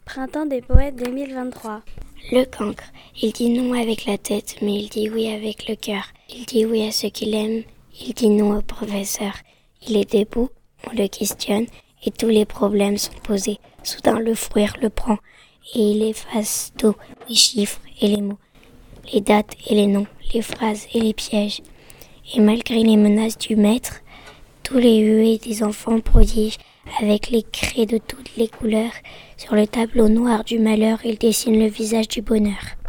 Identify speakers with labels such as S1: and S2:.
S1: Printemps des poètes 2023.
S2: Le cancre, il dit non avec la tête, mais il dit oui avec le cœur. Il dit oui à ceux qu'il aime, il dit non au professeur. Il est debout, on le questionne, et tous les problèmes sont posés. Soudain le fou rire le prend, et il efface tout, les chiffres et les mots, les dates et les noms, les phrases et les pièges. Et malgré les menaces du maître, tous les huées des enfants prodiges, avec les craies de toutes les couleurs, sur le tableau noir du malheur, il dessine le visage du bonheur.